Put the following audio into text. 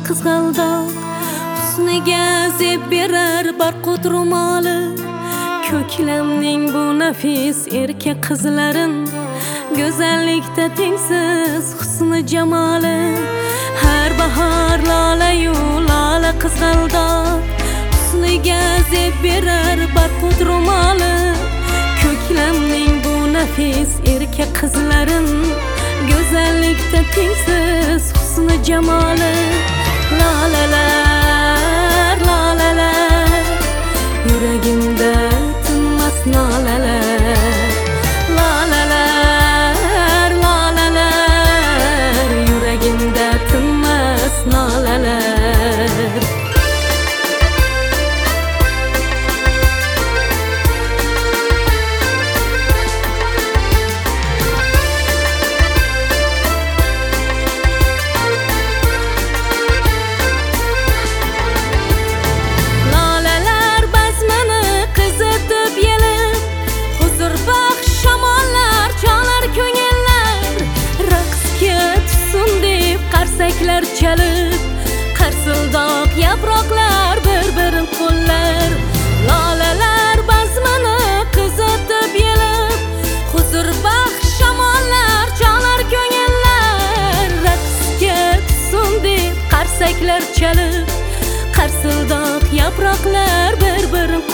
qizg'aldoq husniga zeb berar barqut ro'moli. Ko'klamning bu nafis erkak qizlarin go'zallikda tengsiz husni jamoli. Har bahor lola-yu lola qizg'aldoq husniga zeb berar barqut ro'moli. Ko'klamning bu nafis erkak qizlarin go'zallikda tengsiz husni jamoli. Lolalar, lolalar, yuragimda tinmas nolalar. Lolalar, lolalar, yuragimda tinmas nolalar. Qarsaklar chalib, qarsildoq yaproqlar bir-birin qo'llar. Lolalar bazmini qizitib yelib, huzur baxsh shamollar chalar ko'ngillar. Raqsga tushsin deb qarsaklar chalib, qarsildoq yaproqlar bir-birin